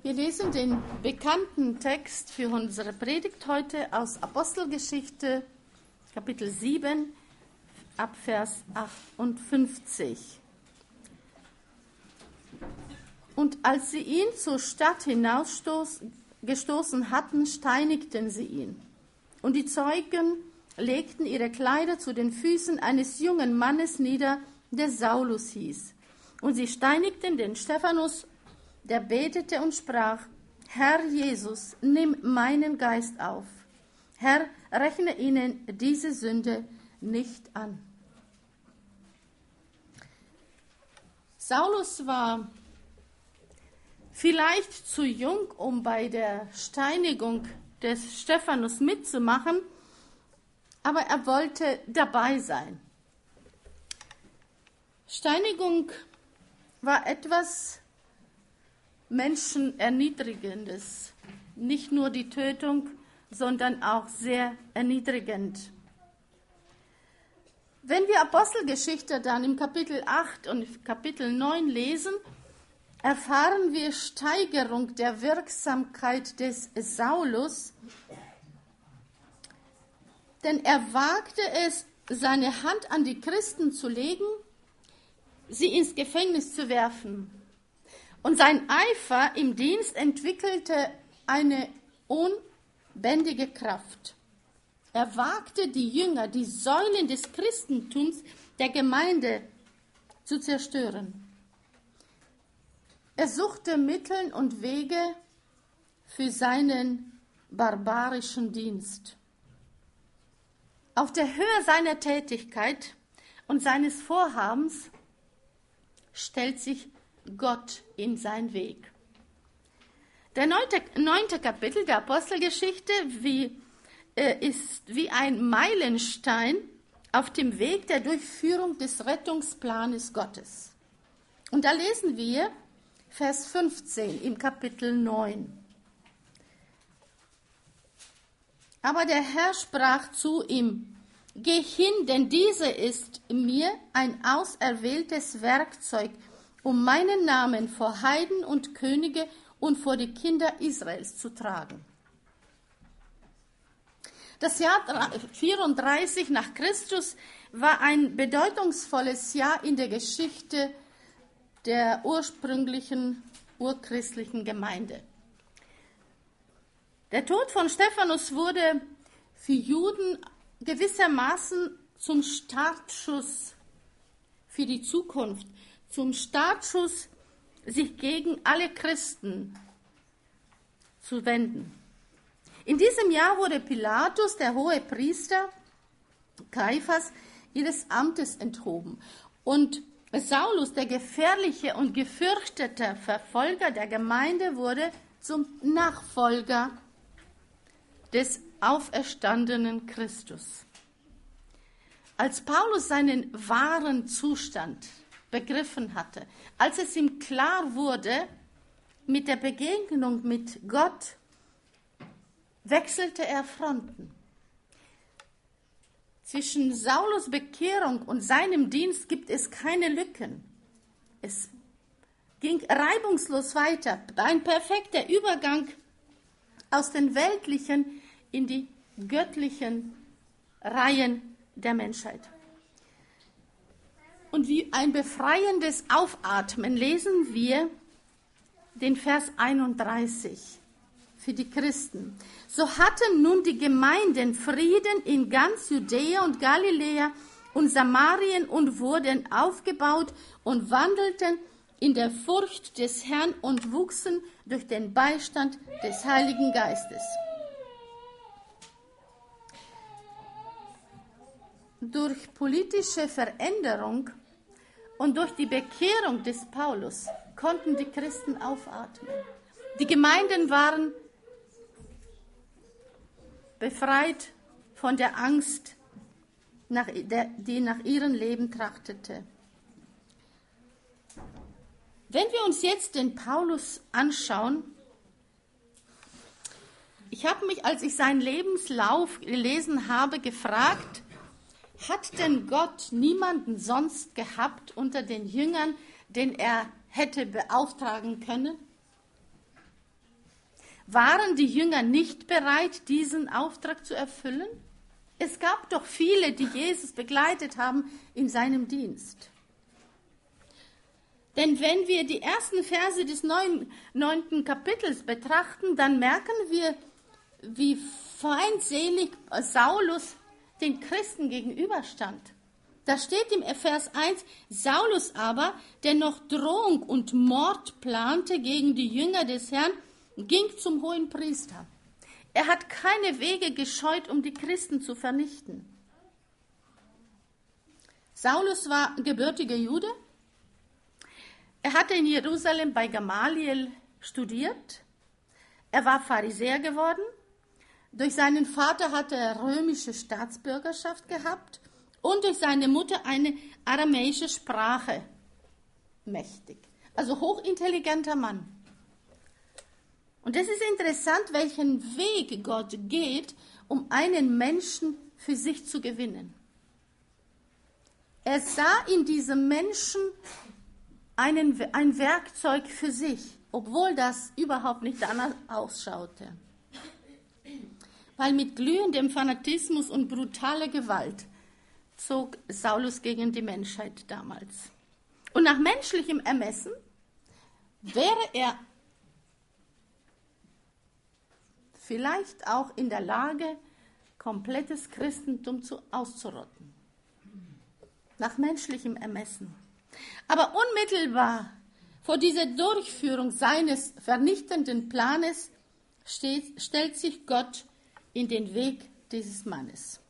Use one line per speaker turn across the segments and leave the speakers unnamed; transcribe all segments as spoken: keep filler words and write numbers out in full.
Wir lesen den bekannten Text für unsere Predigt heute aus Apostelgeschichte, Kapitel sieben, ab Vers achtundfünfzig. Und als sie ihn zur Stadt hinausgestoßen hatten, steinigten sie ihn. Und die Zeugen legten ihre Kleider zu den Füßen eines jungen Mannes nieder, der Saulus hieß. Und sie steinigten den Stephanus, der betete und sprach: Herr Jesus, nimm meinen Geist auf. Herr, rechne ihnen diese Sünde nicht an. Saulus war vielleicht zu jung, um bei der Steinigung des Stephanus mitzumachen, aber er wollte dabei sein. Steinigung war etwas Menschenerniedrigendes. Nicht nur die Tötung, sondern auch sehr erniedrigend. Wenn wir Apostelgeschichte dann im Kapitel acht und Kapitel neun lesen, erfahren wir Steigerung der Wirksamkeit des Saulus, denn er wagte es, seine Hand an die Christen zu legen, sie ins Gefängnis zu werfen. Und sein Eifer im Dienst entwickelte eine unbändige Kraft. Er wagte die Jünger, die Säulen des Christentums der Gemeinde zu zerstören. Er suchte Mittel und Wege für seinen barbarischen Dienst. Auf der Höhe seiner Tätigkeit und seines Vorhabens stellt sich Gott in seinen Weg. Der neunte, neunte Kapitel der Apostelgeschichte wie, äh, ist wie ein Meilenstein auf dem Weg der Durchführung des Rettungsplanes Gottes. Und da lesen wir Vers fünfzehn im Kapitel neun. Aber der Herr sprach zu ihm: Geh hin, denn diese ist mir ein auserwähltes Werkzeug, um meinen Namen vor Heiden und Könige und vor die Kinder Israels zu tragen. Das Jahr vierunddreißig nach Christus war ein bedeutungsvolles Jahr in der Geschichte der ursprünglichen urchristlichen Gemeinde. Der Tod von Stephanus wurde für Juden gewissermaßen zum Startschuss für die Zukunft, zum Startschuss, sich gegen alle Christen zu wenden. In diesem Jahr wurde Pilatus, der hohe Priester, Kaiphas, ihres Amtes enthoben. Und Saulus, der gefährliche und gefürchtete Verfolger der Gemeinde, wurde zum Nachfolger des auferstandenen Christus. Als Paulus seinen wahren Zustand begriffen hatte, als es ihm klar wurde, mit der Begegnung mit Gott wechselte er Fronten. Zwischen Saulus Bekehrung und seinem Dienst gibt es keine Lücken. Es ging reibungslos weiter, ein perfekter Übergang aus den weltlichen in die göttlichen Reihen der Menschheit. Und wie ein befreiendes Aufatmen lesen wir den Vers einunddreißig für die Christen. So hatten nun die Gemeinden Frieden in ganz Judäa und Galiläa und Samarien und wurden aufgebaut und wandelten in der Furcht des Herrn und wuchsen durch den Beistand des Heiligen Geistes. Durch politische Veränderung und durch die Bekehrung des Paulus konnten die Christen aufatmen. Die Gemeinden waren befreit von der Angst, die nach ihrem Leben trachtete. Wenn wir uns jetzt den Paulus anschauen, ich habe mich, als ich seinen Lebenslauf gelesen habe, gefragt, hat denn Gott niemanden sonst gehabt unter den Jüngern, den er hätte beauftragen können? Waren die Jünger nicht bereit, diesen Auftrag zu erfüllen? Es gab doch viele, die Jesus begleitet haben in seinem Dienst. Denn wenn wir die ersten Verse des neun, neunten Kapitels betrachten, dann merken wir, wie feindselig Saulus den Christen gegenüberstand. Da steht im Vers eins, Saulus aber, der noch Drohung und Mord plante gegen die Jünger des Herrn, ging zum Hohenpriester. Er hat keine Wege gescheut, um die Christen zu vernichten. Saulus war gebürtiger Jude. Er hatte in Jerusalem bei Gamaliel studiert. Er war Pharisäer geworden. Durch seinen Vater hatte er römische Staatsbürgerschaft gehabt und durch seine Mutter eine aramäische Sprache mächtig. Also hochintelligenter Mann. Und es ist interessant, welchen Weg Gott geht, um einen Menschen für sich zu gewinnen. Er sah in diesem Menschen einen, ein Werkzeug für sich, obwohl das überhaupt nicht danach ausschaute. Weil mit glühendem Fanatismus und brutaler Gewalt zog Saulus gegen die Menschheit damals. Und nach menschlichem Ermessen wäre er vielleicht auch in der Lage, komplettes Christentum zu, auszurotten. Nach menschlichem Ermessen. Aber unmittelbar vor dieser Durchführung seines vernichtenden Planes steht, stellt sich Gott in den Weg dieses Mannes.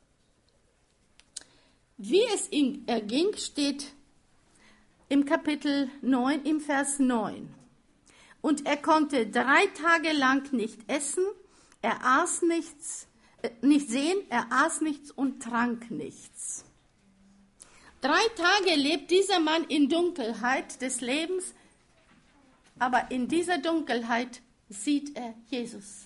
Wie es ihm erging, steht im Kapitel neun, im Vers neun. Und er konnte drei Tage lang nicht essen, er aß nichts, äh, nicht sehen, er aß nichts und trank nichts. Drei Tage lebt dieser Mann in Dunkelheit des Lebens, aber in dieser Dunkelheit sieht er Jesus.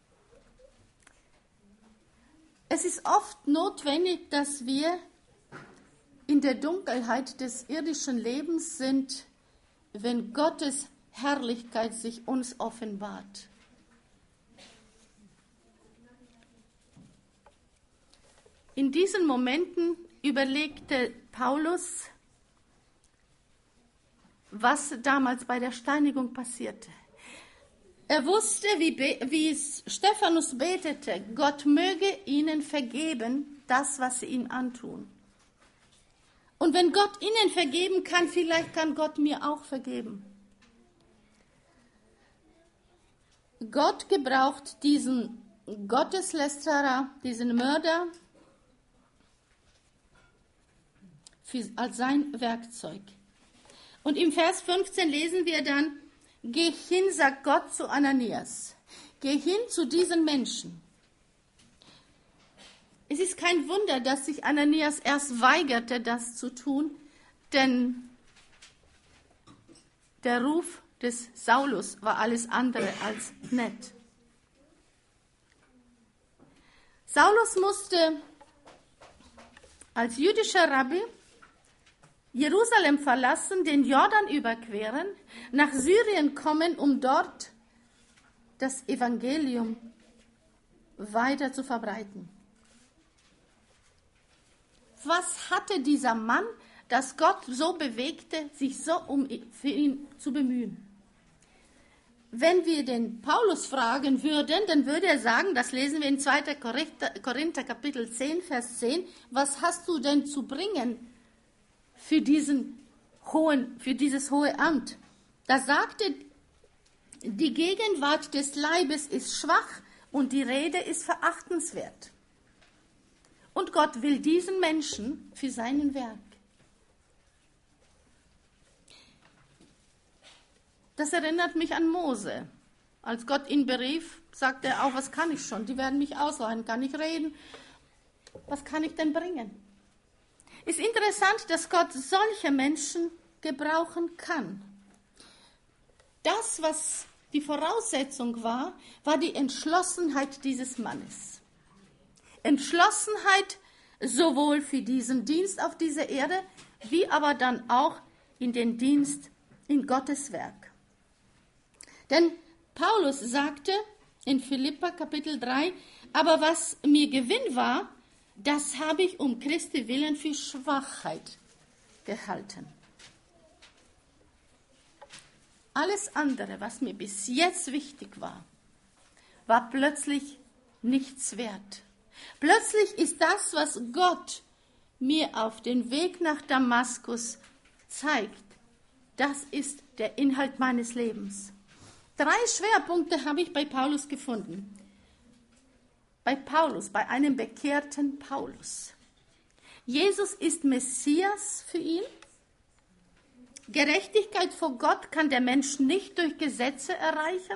Es ist oft notwendig, dass wir in der Dunkelheit des irdischen Lebens sind, wenn Gottes Herrlichkeit sich uns offenbart. In diesen Momenten überlegte Paulus, was damals bei der Steinigung passierte. Er wusste, wie, wie Stephanus betete, Gott möge ihnen vergeben, das, was sie ihm antun. Und wenn Gott ihnen vergeben kann, vielleicht kann Gott mir auch vergeben. Gott gebraucht diesen Gotteslästerer, diesen Mörder, für, als sein Werkzeug. Und im Vers fünfzehn lesen wir dann, geh hin, sagt Gott zu Ananias, geh hin zu diesen Menschen. Es ist kein Wunder, dass sich Ananias erst weigerte, das zu tun, denn der Ruf des Saulus war alles andere als nett. Saulus musste als jüdischer Rabbi Jerusalem verlassen, den Jordan überqueren, nach Syrien kommen, um dort das Evangelium weiter zu verbreiten. Was hatte dieser Mann, das Gott so bewegte, sich so um für ihn zu bemühen? Wenn wir den Paulus fragen würden, dann würde er sagen, das lesen wir in zweiter Korinther Kapitel zehn, Vers zehn, was hast du denn zu bringen für diesen hohen, für dieses hohe Amt? Da sagte, die Gegenwart des Leibes ist schwach und die Rede ist verachtenswert. Und Gott will diesen Menschen für seinen Werk. Das erinnert mich an Mose. Als Gott ihn berief, sagte er auch, was kann ich schon? Die werden mich ausleihen, kann ich reden? Was kann ich denn bringen? Ist interessant, dass Gott solche Menschen gebrauchen kann. Das, was die Voraussetzung war, war die Entschlossenheit dieses Mannes. Entschlossenheit sowohl für diesen Dienst auf dieser Erde, wie aber dann auch in den Dienst in Gottes Werk. Denn Paulus sagte in Philipper Kapitel drei, aber was mir Gewinn war, das habe ich um Christi willen für Schwachheit gehalten. Alles andere, was mir bis jetzt wichtig war, war plötzlich nichts wert. Plötzlich ist das, was Gott mir auf den Weg nach Damaskus zeigt, das ist der Inhalt meines Lebens. Drei Schwerpunkte habe ich bei Paulus gefunden. Bei Paulus, bei einem bekehrten Paulus. Jesus ist Messias für ihn. Gerechtigkeit vor Gott kann der Mensch nicht durch Gesetze erreichen.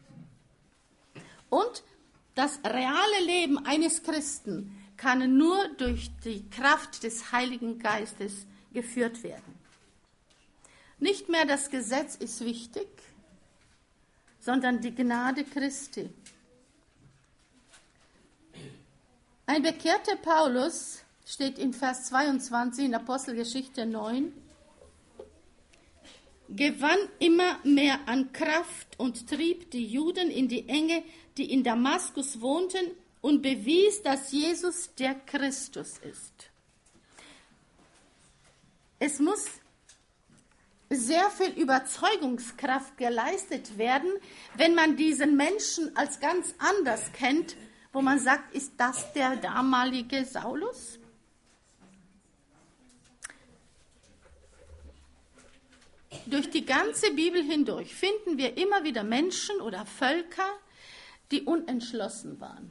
Und das reale Leben eines Christen kann nur durch die Kraft des Heiligen Geistes geführt werden. Nicht mehr das Gesetz ist wichtig, sondern die Gnade Christi. Ein bekehrter Paulus, steht in Vers zweiundzwanzig in Apostelgeschichte neun, gewann immer mehr an Kraft und trieb die Juden in die Enge, die in Damaskus wohnten, und bewies, dass Jesus der Christus ist. Es muss sehr viel Überzeugungskraft geleistet werden, wenn man diesen Menschen als ganz anders kennt, wo man sagt, ist das der damalige Saulus? Durch die ganze Bibel hindurch finden wir immer wieder Menschen oder Völker, die unentschlossen waren.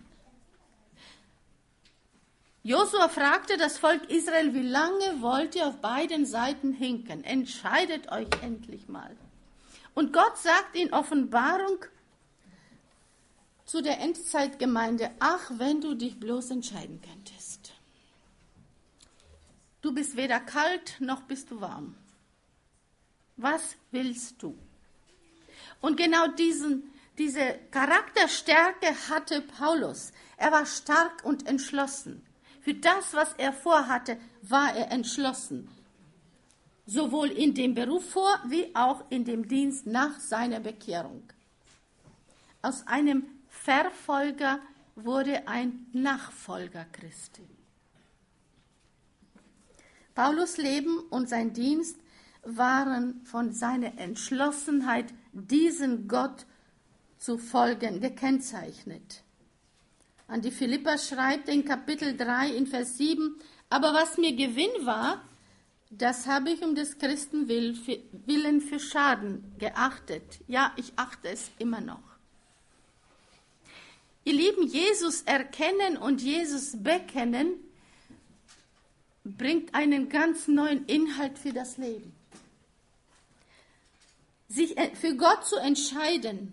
Josua fragte das Volk Israel, wie lange wollt ihr auf beiden Seiten hinken? Entscheidet euch endlich mal. Und Gott sagt in Offenbarung zu der Endzeitgemeinde, ach, wenn du dich bloß entscheiden könntest. Du bist weder kalt, noch bist du warm. Was willst du? Und genau diesen, diese Charakterstärke hatte Paulus. Er war stark und entschlossen. Für das, was er vorhatte, war er entschlossen. Sowohl in dem Beruf vor, wie auch in dem Dienst nach seiner Bekehrung. Aus einem Verfolger wurde ein Nachfolger Christi. Paulus' Leben und sein Dienst waren von seiner Entschlossenheit, diesen Gott zu folgen, gekennzeichnet. An die Philipper schreibt in Kapitel drei in Vers sieben, aber was mir Gewinn war, das habe ich um des Christen willen für Schaden geachtet. Ja, ich achte es immer noch. Ihr Lieben, Jesus erkennen und Jesus bekennen bringt einen ganz neuen Inhalt für das Leben. Sich für Gott zu entscheiden,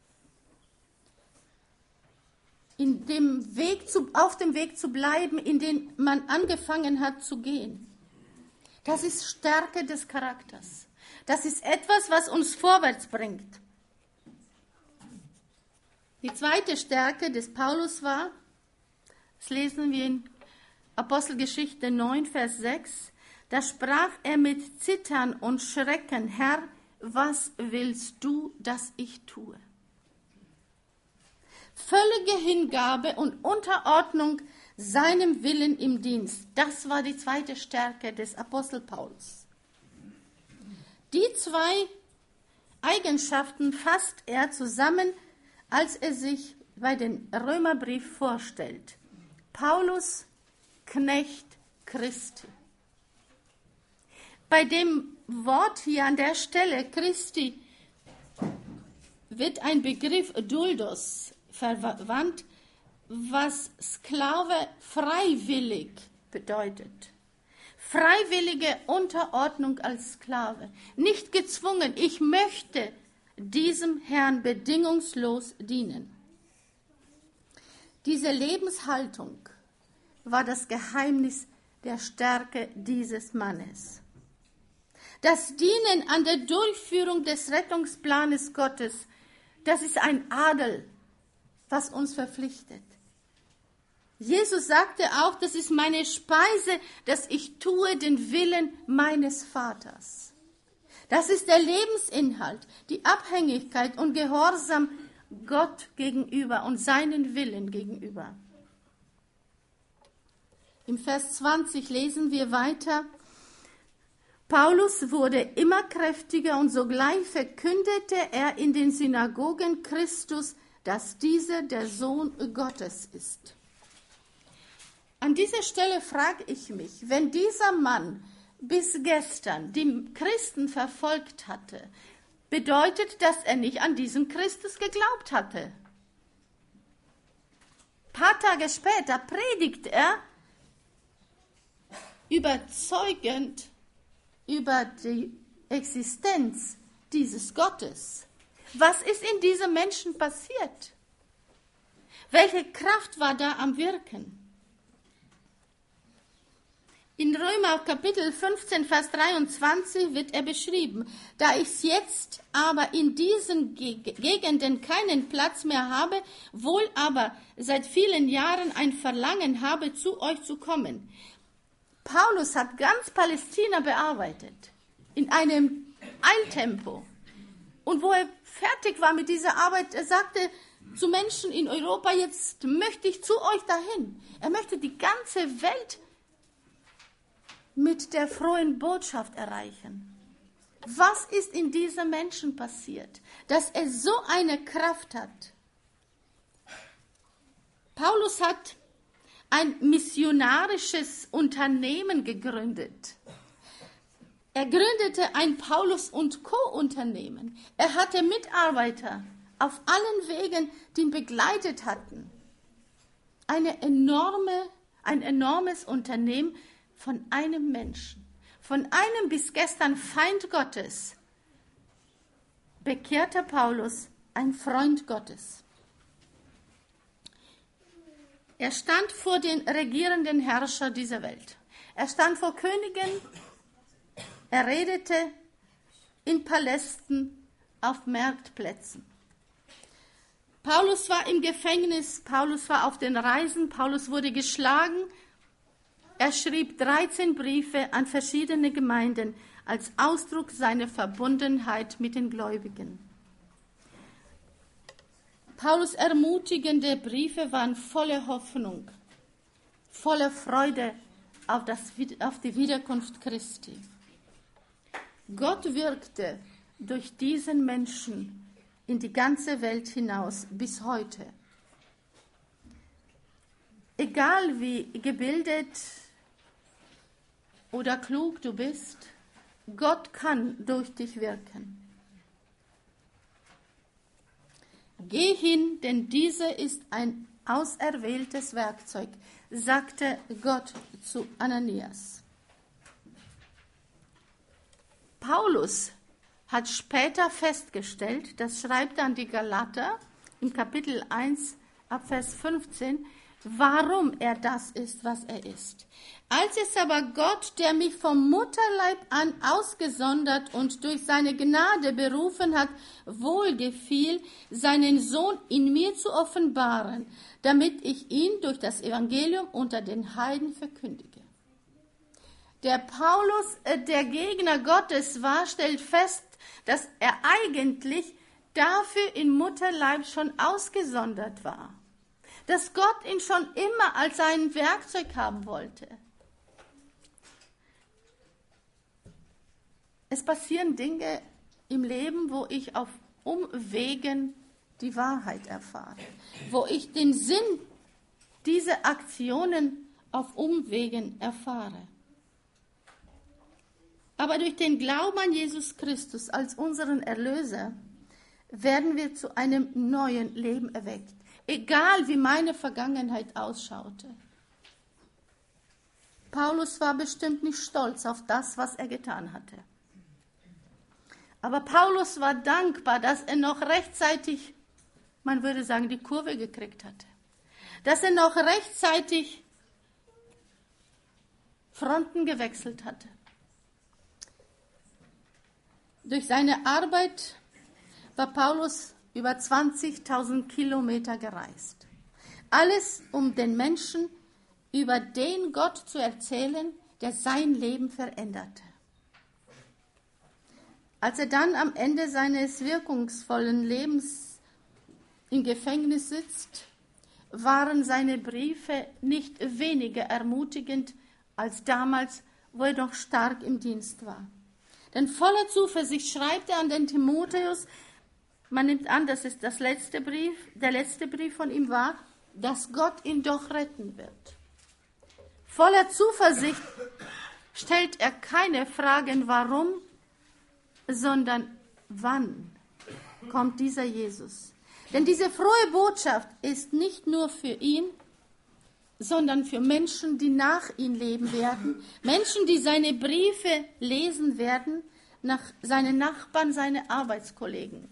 in dem Weg zu, auf dem Weg zu bleiben, in den man angefangen hat zu gehen. Das ist Stärke des Charakters. Das ist etwas, was uns vorwärts bringt. Die zweite Stärke des Paulus war, das lesen wir in Apostelgeschichte neun, Vers sechs, da sprach er mit Zittern und Schrecken, Herr, was willst du, dass ich tue? Völlige Hingabe und Unterordnung seinem Willen im Dienst. Das war die zweite Stärke des Apostel Paulus. Die zwei Eigenschaften fasst er zusammen, als er sich bei dem Römerbrief vorstellt. Paulus, Knecht Christi. Bei dem Wort hier an der Stelle Christi wird ein Begriff Duldos verwandt, was Sklave freiwillig bedeutet. Freiwillige Unterordnung als Sklave. Nicht gezwungen, ich möchte diesem Herrn bedingungslos dienen. Diese Lebenshaltung war das Geheimnis der Stärke dieses Mannes. Das Dienen an der Durchführung des Rettungsplanes Gottes, das ist ein Adel, was uns verpflichtet. Jesus sagte auch, das ist meine Speise, dass ich tue den Willen meines Vaters. Das ist der Lebensinhalt, die Abhängigkeit und Gehorsam Gott gegenüber und seinen Willen gegenüber. Im Vers zwanzig lesen wir weiter: Paulus wurde immer kräftiger und sogleich verkündete er in den Synagogen Christus, dass dieser der Sohn Gottes ist. An dieser Stelle frage ich mich, wenn dieser Mann bis gestern die Christen verfolgt hatte, bedeutet, dass er nicht an diesen Christus geglaubt hatte. Ein paar Tage später predigt er überzeugend über die Existenz dieses Gottes. Was ist in diesem Menschen passiert? Welche Kraft war da am Wirken? In Römer Kapitel fünfzehn, Vers dreiundzwanzig wird er beschrieben: Da ich jetzt aber in diesen Gegenden keinen Platz mehr habe, wohl aber seit vielen Jahren ein Verlangen habe, zu euch zu kommen. Paulus hat ganz Palästina bearbeitet, in einem Eiltempo. Und wo er fertig war mit dieser Arbeit, er sagte zu Menschen in Europa: Jetzt möchte ich zu euch dahin. Er möchte die ganze Welt mit der frohen Botschaft erreichen. Was ist in diesem Menschen passiert, dass er so eine Kraft hat? Paulus hat ein missionarisches Unternehmen gegründet. Er gründete ein Paulus und Co. Unternehmen. Er hatte Mitarbeiter auf allen Wegen, die ihn begleitet hatten. Eine enorme, ein enormes Unternehmen von einem Menschen, von einem bis gestern Feind Gottes, bekehrter Paulus, ein Freund Gottes. Er stand vor den regierenden Herrschern dieser Welt. Er stand vor Königen, er redete in Palästen, auf Marktplätzen. Paulus war im Gefängnis, Paulus war auf den Reisen, Paulus wurde geschlagen. Er schrieb dreizehn Briefe an verschiedene Gemeinden als Ausdruck seiner Verbundenheit mit den Gläubigen. Paulus' ermutigende Briefe waren voller Hoffnung, voller Freude auf, das, auf die Wiederkunft Christi. Gott wirkte durch diesen Menschen in die ganze Welt hinaus bis heute. Egal wie gebildet oder klug du bist, Gott kann durch dich wirken. Geh hin, denn dieser ist ein auserwähltes Werkzeug, sagte Gott zu Ananias. Paulus hat später festgestellt, das schreibt er an die Galater im Kapitel eins, ab Vers fünfzehn, warum er das ist, was er ist. Als es aber Gott, der mich vom Mutterleib an ausgesondert und durch seine Gnade berufen hat, wohlgefiel, seinen Sohn in mir zu offenbaren, damit ich ihn durch das Evangelium unter den Heiden verkündige. Der Paulus, der Gegner Gottes war, stellt fest, dass er eigentlich dafür im Mutterleib schon ausgesondert war. Dass Gott ihn schon immer als sein Werkzeug haben wollte. Es passieren Dinge im Leben, wo ich auf Umwegen die Wahrheit erfahre, wo ich den Sinn dieser Aktionen auf Umwegen erfahre. Aber durch den Glauben an Jesus Christus als unseren Erlöser werden wir zu einem neuen Leben erweckt. Egal wie meine Vergangenheit ausschaute. Paulus war bestimmt nicht stolz auf das, was er getan hatte. Aber Paulus war dankbar, dass er noch rechtzeitig, man würde sagen, die Kurve gekriegt hatte. Dass er noch rechtzeitig Fronten gewechselt hatte. Durch seine Arbeit war Paulus über zwanzigtausend Kilometer gereist. Alles, um den Menschen über den Gott zu erzählen, der sein Leben veränderte. Als er dann am Ende seines wirkungsvollen Lebens im Gefängnis sitzt, waren seine Briefe nicht weniger ermutigend als damals, wo er noch stark im Dienst war. Denn voller Zuversicht schreibt er an den Timotheus, man nimmt an, dass es das letzte Brief, der letzte Brief von ihm war, dass Gott ihn doch retten wird. Voller Zuversicht stellt er keine Fragen, warum, sondern wann kommt dieser Jesus. Denn diese frohe Botschaft ist nicht nur für ihn, sondern für Menschen, die nach ihm leben werden, Menschen, die seine Briefe lesen werden, nach seinen Nachbarn, seine Arbeitskollegen.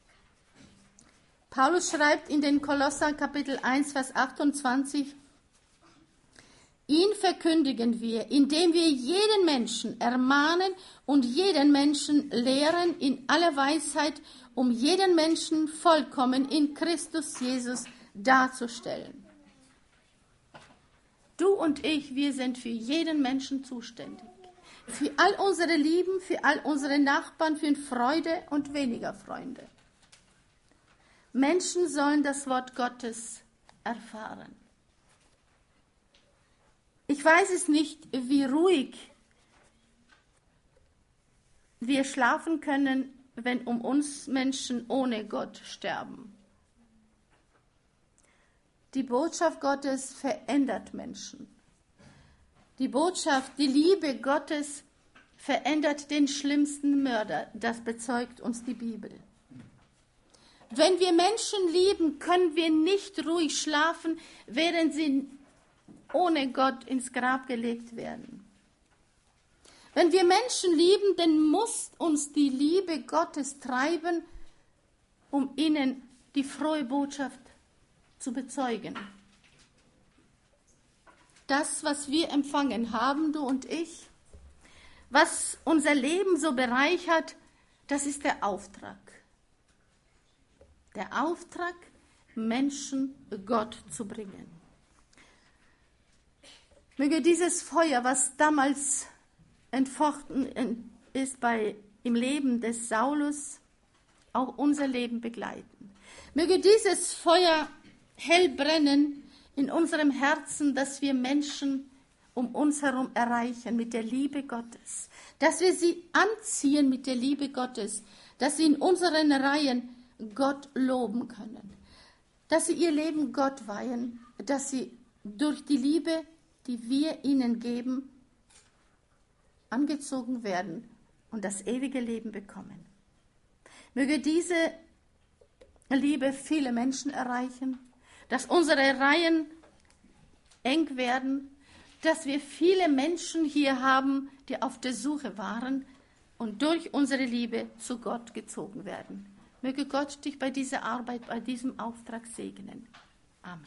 Paulus schreibt in den Kolosser Kapitel eins, Vers achtundzwanzig, ihn verkündigen wir, indem wir jeden Menschen ermahnen und jeden Menschen lehren in aller Weisheit, um jeden Menschen vollkommen in Christus Jesus darzustellen. Du und ich, wir sind für jeden Menschen zuständig. Für all unsere Lieben, für all unsere Nachbarn, für Freude und weniger Freunde. Menschen sollen das Wort Gottes erfahren. Ich weiß es nicht, wie ruhig wir schlafen können, wenn um uns Menschen ohne Gott sterben. Die Botschaft Gottes verändert Menschen. Die Botschaft, die Liebe Gottes verändert den schlimmsten Mörder. Das bezeugt uns die Bibel. Wenn wir Menschen lieben, können wir nicht ruhig schlafen, während sie ohne Gott ins Grab gelegt werden. Wenn wir Menschen lieben, dann muss uns die Liebe Gottes treiben, um ihnen die frohe Botschaft zu bezeugen. Das, was wir empfangen haben, du und ich, was unser Leben so bereichert, das ist der Auftrag. Der Auftrag, Menschen Gott zu bringen. Möge dieses Feuer, was damals entfochten ist bei, im Leben des Saulus, auch unser Leben begleiten. Möge dieses Feuer hell brennen in unserem Herzen, dass wir Menschen um uns herum erreichen mit der Liebe Gottes. Dass wir sie anziehen mit der Liebe Gottes. Dass sie in unseren Reihen Gott loben können. Dass sie ihr Leben Gott weihen. Dass sie durch die Liebe, die wir ihnen geben, angezogen werden und das ewige Leben bekommen. Möge diese Liebe viele Menschen erreichen, dass unsere Reihen eng werden, dass wir viele Menschen hier haben, die auf der Suche waren und durch unsere Liebe zu Gott gezogen werden. Möge Gott dich bei dieser Arbeit, bei diesem Auftrag segnen. Amen.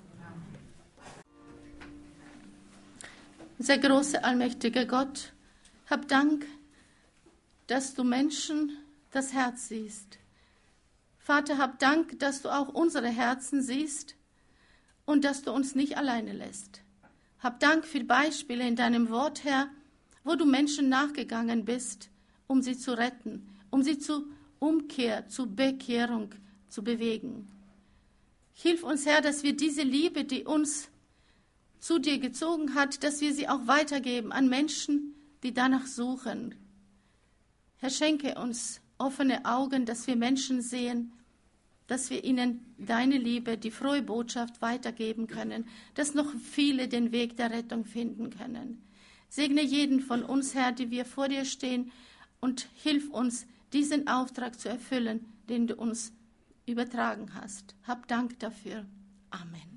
Sehr große, allmächtige Gott, hab Dank, dass du Menschen das Herz siehst. Vater, hab Dank, dass du auch unsere Herzen siehst und dass du uns nicht alleine lässt. Hab Dank für Beispiele in deinem Wort, Herr, wo du Menschen nachgegangen bist, um sie zu retten, um sie zu Umkehr, zu Bekehrung zu bewegen. Hilf uns, Herr, dass wir diese Liebe, die uns zu dir gezogen hat, dass wir sie auch weitergeben an Menschen, die danach suchen. Herr, schenke uns offene Augen, dass wir Menschen sehen, dass wir ihnen deine Liebe, die frohe Botschaft weitergeben können, dass noch viele den Weg der Rettung finden können. Segne jeden von uns, Herr, die wir vor dir stehen, und hilf uns, diesen Auftrag zu erfüllen, den du uns übertragen hast. Hab Dank dafür. Amen.